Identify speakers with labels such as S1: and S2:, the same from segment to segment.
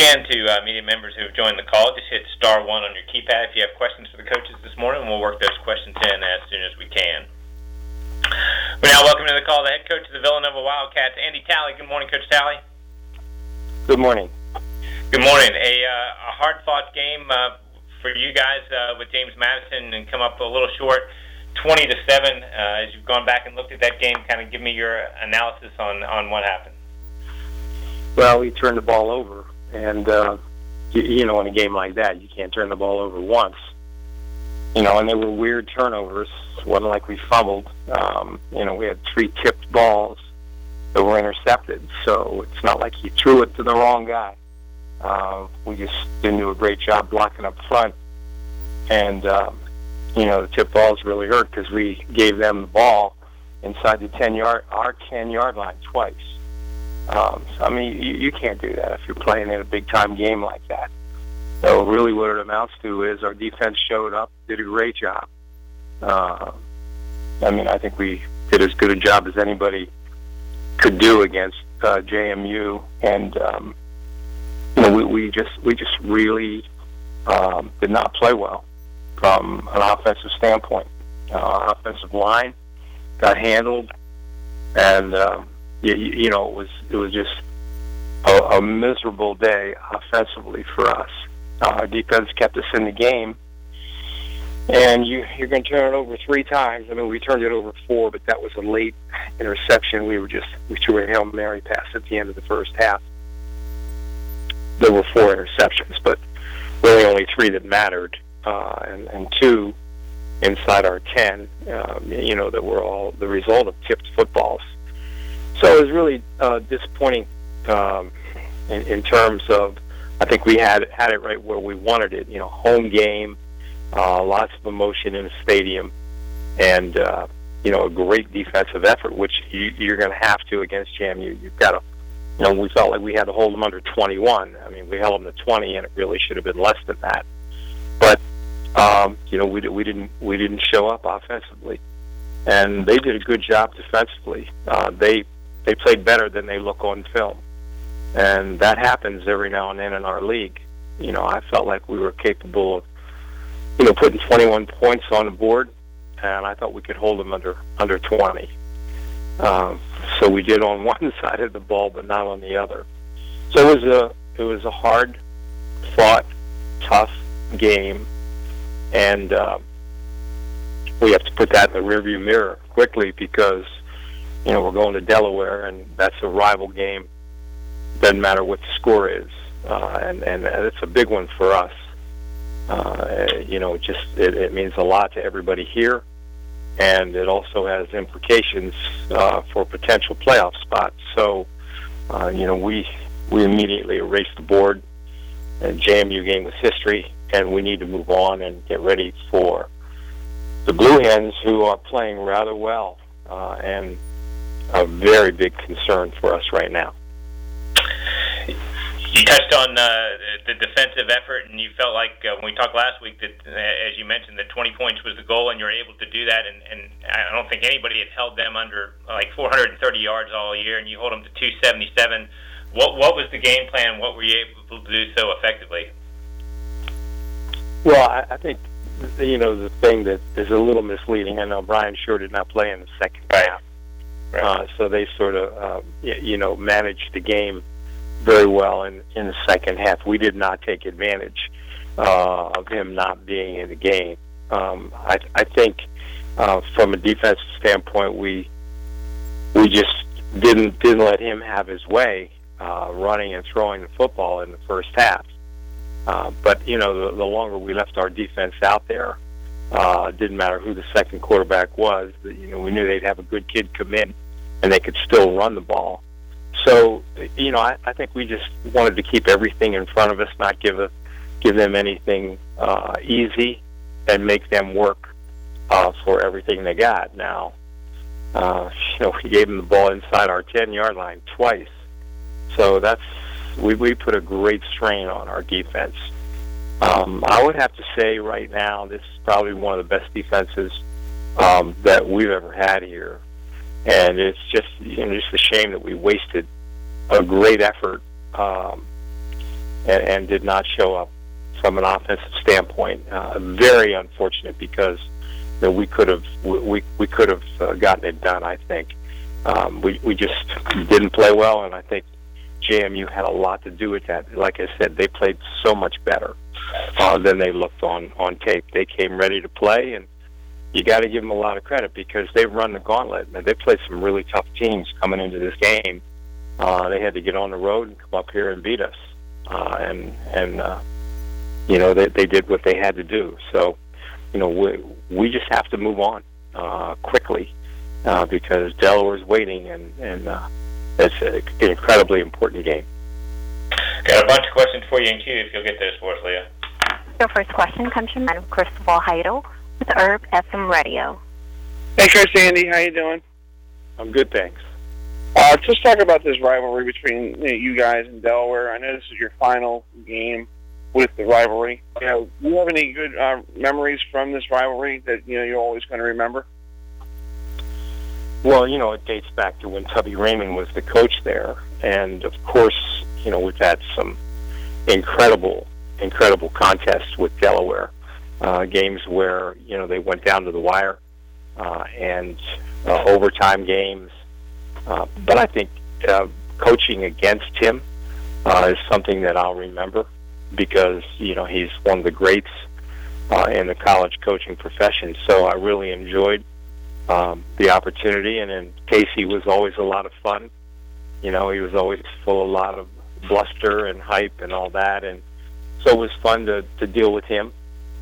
S1: again to media members who have joined the call. Just hit *1 on your keypad if you have questions for the coaches this morning, and we'll work those questions in as soon as we can. We're now welcoming to the call the head coach of the Villanova Wildcats, Andy Talley. Good morning, Coach Talley.
S2: Good morning.
S1: Good morning. A hard-fought game for you guys with James Madison, and come up a little short, 20-7. As you've gone back and looked at that game, kind of give me your analysis on what happened.
S2: Well, we turned the ball over, and in a game like that, you can't turn the ball over once. And they were weird turnovers. It wasn't like we fumbled. We had 3 tipped balls that were intercepted, so it's not like he threw it to the wrong guy. We just didn't do a great job blocking up front, and the tipped balls really hurt because we gave them the ball inside the 10-yard line twice. You can't do that if you're playing in a big-time game like that. So really what it amounts to is our defense showed up, did a great job. I think we did as good a job as anybody could do against JMU, and we just really did not play well from an offensive standpoint. Our offensive line got handled, and it was just a miserable day offensively for us. Our defense kept us in the game, and you're going to turn it over 3 times. We turned it over 4, but that was a late interception. We threw a Hail Mary pass at the end of the first half. There were 4 interceptions, but really only 3 that mattered, and 2 inside our 10, that were all the result of tipped footballs. So it was really disappointing in terms of, I think we had it right where we wanted it. Home game, lots of emotion in the stadium, and a great defensive effort, which you're going to have to against JMU. You've got to, we felt like we had to hold them under 21. We held them to 20, and it really should have been less than that. But we didn't show up offensively, and they did a good job defensively. They played better than they look on film. And that happens every now and then in our league. I felt like we were capable of, putting 21 points on the board, and I thought we could hold them under 20. So we did on one side of the ball, but not on the other. So it was a hard-fought, tough game, and we have to put that in the rearview mirror quickly because we're going to Delaware, and that's a rival game. Doesn't matter what the score is, and it's a big one for us. It means a lot to everybody here, and it also has implications for potential playoff spots. So, we immediately erased the board. The JMU game was history, and we need to move on and get ready for the Blue Hens, who are playing rather well, and a very big concern for us right now.
S1: You touched on the defensive effort, and you felt like when we talked last week that, as you mentioned, that 20 points was the goal, and you're able to do that. And I don't think anybody had held them under 430 yards all year, and you hold them to 277. What was the game plan? What were you able to do so effectively?
S2: Well, I think the thing that is a little misleading. I know Brian Shore did not play in the second half. Right. So they sort of, managed the game very well in the second half. We did not take advantage of him not being in the game. I think from a defensive standpoint, we just didn't let him have his way running and throwing the football in the first half. But the longer we left our defense out there, it didn't matter who the second quarterback was. We knew they'd have a good kid come in, and they could still run the ball. So, I think we just wanted to keep everything in front of us, not give them anything easy, and make them work for everything they got. Now, we gave them the ball inside our 10-yard line twice. So we put a great strain on our defense. I would have to say right now this is probably one of the best defenses that we've ever had here. And it's just a shame that we wasted a great effort and did not show up from an offensive standpoint. Very unfortunate because we could have gotten it done. I think we just didn't play well, and I think JMU had a lot to do with that. Like I said, they played so much better than they looked on tape. They came ready to play, and you got to give them a lot of credit because they've run the gauntlet. And they played some really tough teams coming into this game. They had to get on the road and come up here and beat us, they did what they had to do. So, we just have to move on quickly because Delaware's waiting, and it's an incredibly important game.
S1: Got a bunch of questions for you in queue if you'll get those for us, Leah.
S3: Your first question comes from Cristobal Heidel with Herb FM Radio.
S4: Hey, Chris, Andy, how you doing?
S2: I'm good, thanks.
S4: Just talk about this rivalry between you guys and Delaware. I know this is your final game with the rivalry. Do you have any good memories from this rivalry that you're always going to remember?
S2: Well, it dates back to when Tubby Raymond was the coach there, and of course, we've had some incredible contests with Delaware, games where they went down to the wire, and overtime games. But I think coaching against him is something that I'll remember because he's one of the greats in the college coaching profession. So I really enjoyed the opportunity, and then Casey was always a lot of fun. He was always full of a lot of bluster and hype and all that, and so it was fun to deal with him.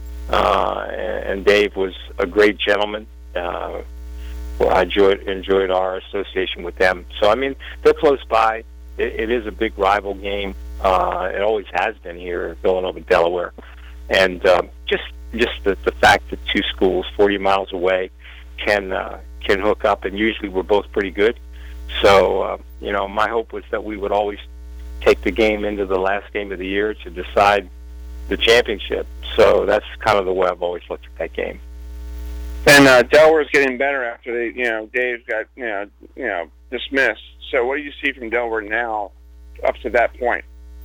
S2: And Dave was a great gentleman. Well, I enjoyed our association with them. So, they're close by. It is a big rival game. It always has been here in Villanova, Delaware. And just the fact that two schools 40 miles away can hook up, and usually we're both pretty good. So, my hope was that we would always take the game into the last game of the year to decide the championship. So that's kind of the way I've always looked at that game.
S4: And Delaware's getting better after Dave got dismissed. So what do you see from Delaware now up to that point?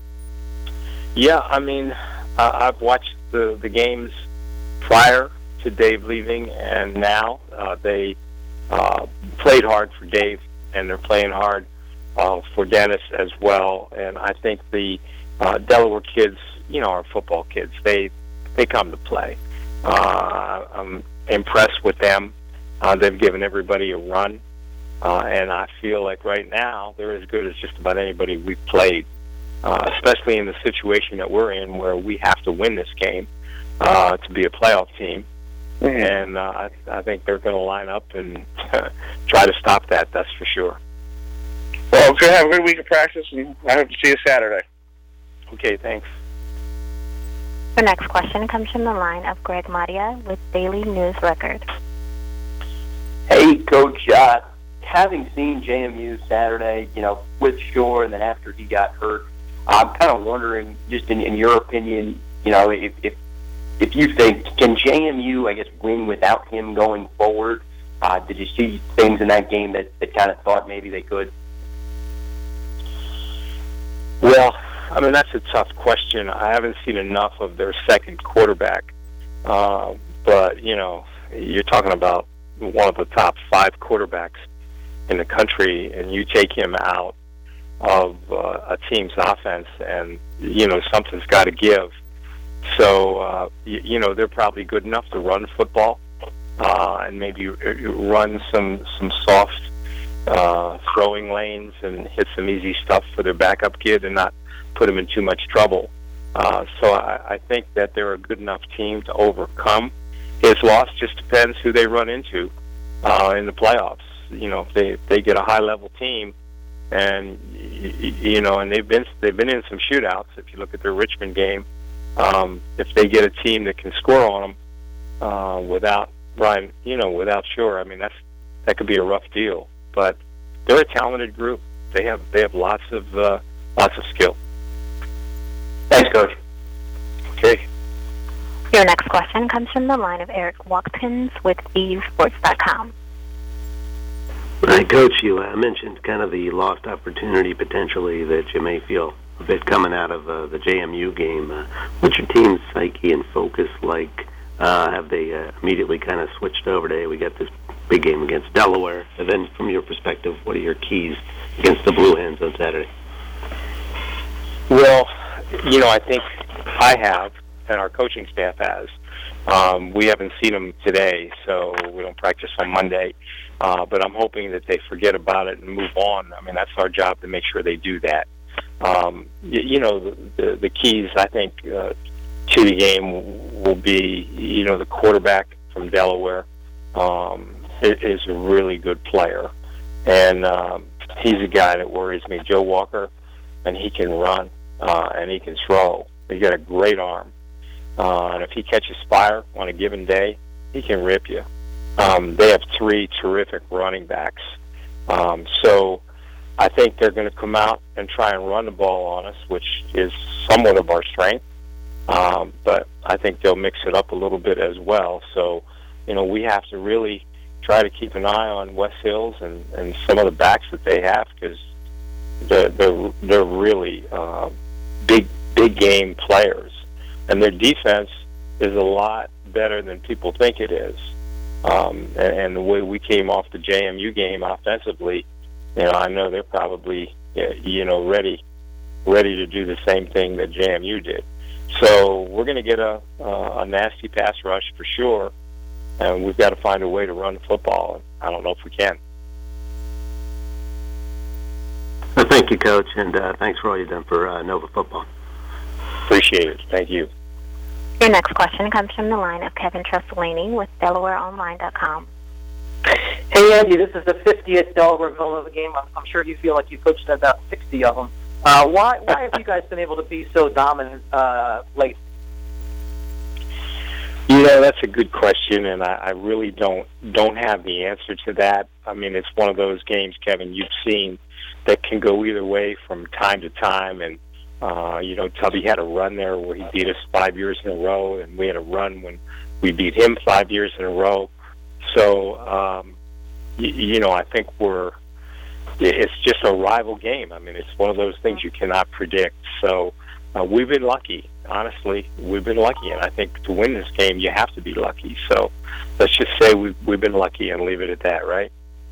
S2: Yeah, I've watched the games prior to Dave leaving, and now they played hard for Dave, and they're playing hard for Dennis as well. And I think the Delaware kids, are football kids. They come to play. I'm impressed with them. They've given everybody a run, and I feel like right now they're as good as just about anybody we've played, especially in the situation that we're in where we have to win this game to be a playoff team. And I think they're going to line up and try to stop that, that's for sure.
S4: Well, have a good week of practice, and I hope to see you Saturday.
S2: Okay, thanks.
S3: The next question comes from the line of Greg Madia with Daily News Record.
S5: Hey, Coach. Having seen JMU Saturday, with Shore, and then after he got hurt, I'm kind of wondering, just in your opinion, if you think, can JMU, I guess, win without him going forward? Did you see things in that game that kind of thought maybe they could?
S2: Well, that's a tough question. I haven't seen enough of their second quarterback. But, you're talking about one of the top 5 quarterbacks in the country, and you take him out of a team's offense, and, something's got to give. So, they're probably good enough to run football and maybe run some soft throwing lanes and hit some easy stuff for their backup kid and not put him in too much trouble. So I think that they're a good enough team to overcome his loss. Just depends who they run into in the playoffs. If they get a high-level team, and and they've been in some shootouts. If you look at their Richmond game, if they get a team that can score on them without Brian, without Shore, that could be a rough deal. But they're a talented group. They have lots of skill.
S5: Thanks, Coach.
S2: Okay.
S3: Your next question comes from the line of Eric Watkins with EUSports.com.
S6: Hi, Coach. You mentioned kind of the lost opportunity potentially that you may feel a bit coming out of the JMU game. What's your team's psyche and focus like? Have they immediately kind of switched over to, hey, we got this big game against Delaware? And then from your perspective, what are your keys against the Blue Hens on Saturday?
S2: Well, I think I have, and our coaching staff has. We haven't seen them today, so we don't practice on Monday. But I'm hoping that they forget about it and move on. I mean, that's our job to make sure they do that. The keys, I think, to the game will be, the quarterback from Delaware is a really good player. And he's a guy that worries me, Joe Walker, and he can run and he can throw. He's got a great arm. And if he catches fire on a given day, he can rip you. They have 3 terrific running backs. So I think they're going to come out and try and run the ball on us, which is somewhat of our strength. But I think they'll mix it up a little bit as well. So, we have to really try to keep an eye on West Hills and some of the backs that they have, because they're really big game players. And their defense is a lot better than people think it is. And the way we came off the JMU game offensively, I know they're probably, ready to do the same thing that JMU did. So we're going to get a nasty pass rush for sure, and we've got to find a way to run the football. I don't know if we can.
S6: Well, thank you, Coach, and thanks for all you've done for Nova football.
S2: Appreciate it. Thank you.
S3: Your next question comes from the line of Kevin Tressolini with DelawareOnline.com.
S7: Hey, Andy, this is the 50th Delaware-Villanova game. I'm sure you feel like you coached about 60 of them. Why have you guys been able to be so dominant late?
S2: That's a good question, and I really don't have the answer to that. I mean, it's one of those games, Kevin, you've seen that can go either way from time to time, and Tubby had a run there where he beat us 5 years in a row, and we had a run when we beat him 5 years in a row. So, I think it's just a rival game. I mean, it's one of those things you cannot predict. So, we've been lucky. Honestly, we've been lucky, and I think to win this game, you have to be lucky. So, let's just say we've been lucky and leave it at that, right?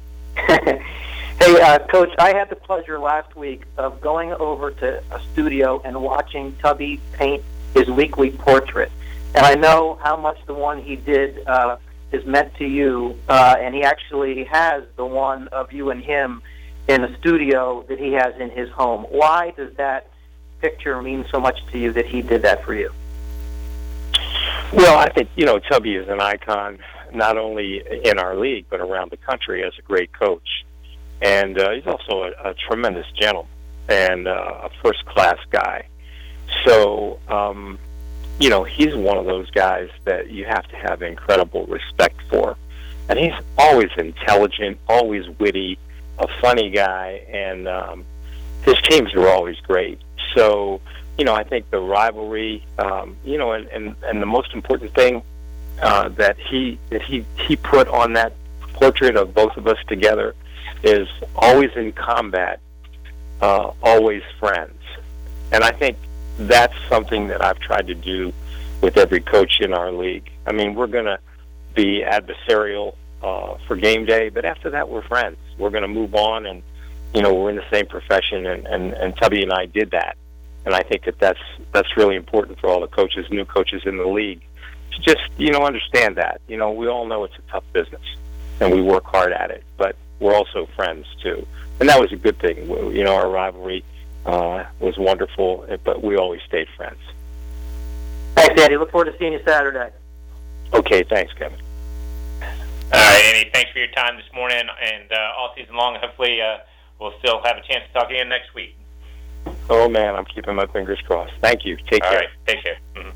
S7: Hey, Coach, I had the pleasure last week of going over to a studio and watching Tubby paint his weekly portrait. And I know how much the one he did is meant to you, and he actually has the one of you and him in a studio that he has in his home. Why does that picture mean so much to you that he did that for you?
S2: Well, I think, Tubby is an icon, not only in our league, but around the country as a great coach. And he's also a tremendous gentleman and a first-class guy. So, he's one of those guys that you have to have incredible respect for. And he's always intelligent, always witty, a funny guy, and his teams are always great. So, I think the rivalry, and the most important thing that he put on that portrait of both of us together is always in combat, always friends. And I think that's something that I've tried to do with every coach in our league. I mean, we're going to be adversarial for game day, but after that, we're friends. We're going to move on, and, we're in the same profession, and Tubby and I did that. And I think that's really important for all the coaches, new coaches in the league, to just, understand that. We all know it's a tough business, and we work hard at it, but we're also friends, too. And that was a good thing. Our rivalry was wonderful, but we always stayed friends.
S7: Thanks, Andy. Look forward to seeing you Saturday.
S2: Okay, thanks, Kevin.
S1: All right, Andy, thanks for your time this morning, and all season long, hopefully we'll still have a chance to talk again next week.
S2: Oh, man, I'm keeping my fingers crossed. Thank you. Take care.
S1: All right, take care. Mm-hmm.